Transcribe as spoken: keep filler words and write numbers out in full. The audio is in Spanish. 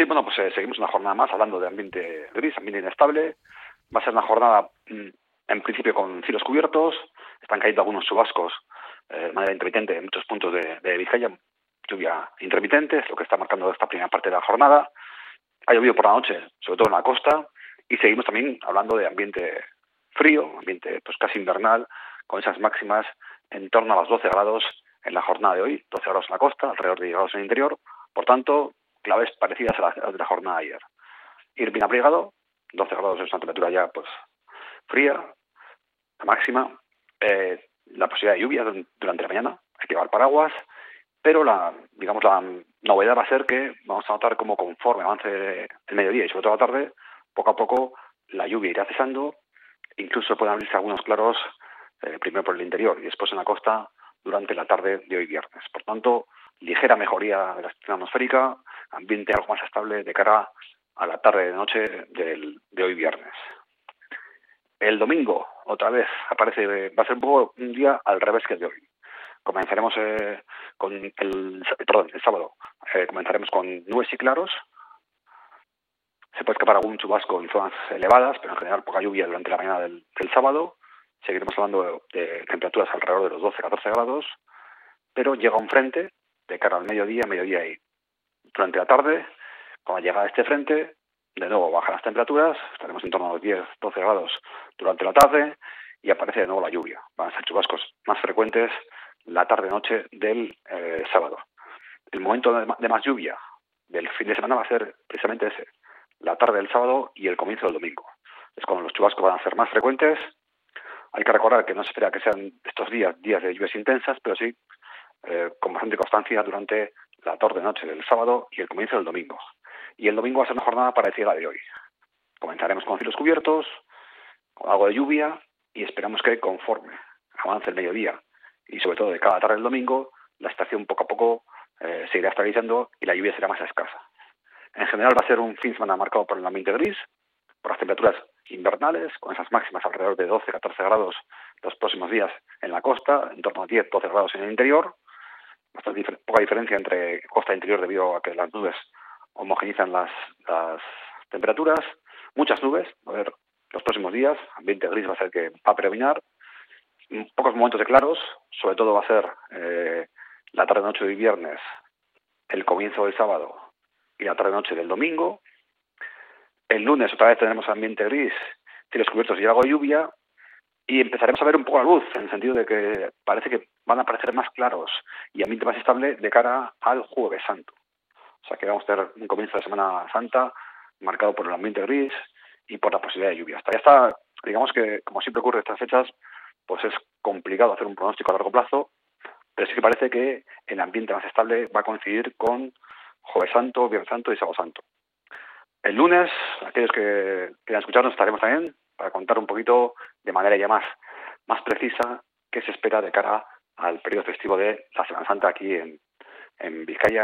Sí, bueno, pues eh, seguimos una jornada más hablando de ambiente gris, ambiente inestable. Va a ser una jornada, mm, en principio, con cielos cubiertos. Están cayendo algunos chubascos eh, de manera intermitente en muchos puntos de, de Vizcaya. Lluvia intermitente, es lo que está marcando esta primera parte de la jornada. Ha llovido por la noche, sobre todo en la costa. Y seguimos también hablando de ambiente frío, ambiente pues casi invernal, con esas máximas en torno a los doce grados en la jornada de hoy. doce grados en la costa, alrededor de diez grados en el interior. Por tanto, claves parecidas a las de la jornada de ayer. Ir bien abrigado, doce grados es una temperatura ya pues fría, la máxima. Eh, la posibilidad de lluvia durante la mañana, hay que llevar paraguas, pero la, digamos, la novedad va a ser que vamos a notar cómo conforme avance el mediodía y sobre todo la tarde, poco a poco la lluvia irá cesando, incluso pueden abrirse algunos claros eh, primero por el interior y después en la costa durante la tarde de hoy viernes. Por tanto, ligera mejoría de la situación atmosférica, ambiente algo más estable de cara a la tarde de noche del, de hoy viernes. El domingo, otra vez, aparece, va a ser un poco un día al revés que el de hoy. Comenzaremos eh, con el, perdón, el sábado, eh, comenzaremos con nubes y claros. Se puede escapar algún chubasco en zonas elevadas, pero en general poca lluvia durante la mañana del, del sábado. Seguiremos hablando de, de temperaturas alrededor de los doce a catorce grados, pero llega un frente de cara al mediodía, mediodía y durante la tarde, cuando llega este frente, de nuevo bajan las temperaturas, estaremos en torno a los diez a doce grados durante la tarde y aparece de nuevo la lluvia. Van a ser chubascos más frecuentes la tarde-noche del eh, sábado. El momento de, de más lluvia del fin de semana va a ser precisamente ese, la tarde del sábado y el comienzo del domingo. Es cuando los chubascos van a ser más frecuentes. Hay que recordar que no se espera que sean estos días días de lluvias intensas, pero sí eh, con bastante constancia durante la tarde-noche del sábado y el comienzo del domingo. Y el domingo va a ser una jornada parecida a la de hoy. Comenzaremos con cielos cubiertos, con algo de lluvia y esperamos que conforme avance el mediodía y sobre todo de cada tarde del domingo, la estación poco a poco eh, se irá estabilizando y la lluvia será más escasa. En general va a ser un fin de semana marcado por el ambiente gris, por las temperaturas invernales, con esas máximas alrededor de doce a catorce grados los próximos días en la costa, en torno a diez a doce grados en el interior. Bastante dif- poca diferencia entre costa e interior debido a que las nubes homogenizan las, las temperaturas. Muchas nubes, a ver, los próximos días, ambiente gris va a ser que va a predominar. Pocos momentos de claros, sobre todo va a ser eh, la tarde-noche de viernes, el comienzo del sábado y la tarde-noche del domingo. El lunes otra vez tenemos ambiente gris, cielos cubiertos y algo de lluvia. Y empezaremos a ver un poco la luz, en el sentido de que parece que van a aparecer más claros y ambiente más estable de cara al Jueves Santo. O sea que vamos a tener un comienzo de Semana Santa marcado por el ambiente gris y por la posibilidad de lluvia. Hasta ya está, digamos que, como siempre ocurre en estas fechas, pues es complicado hacer un pronóstico a largo plazo, pero sí que parece que el ambiente más estable va a coincidir con Jueves Santo, Viernes Santo y Sábado Santo. El lunes, aquellos que quieran escucharnos, estaremos también para contar un poquito de manera ya más, más precisa qué se espera de cara al periodo festivo de la Semana Santa aquí en, en Vizcaya.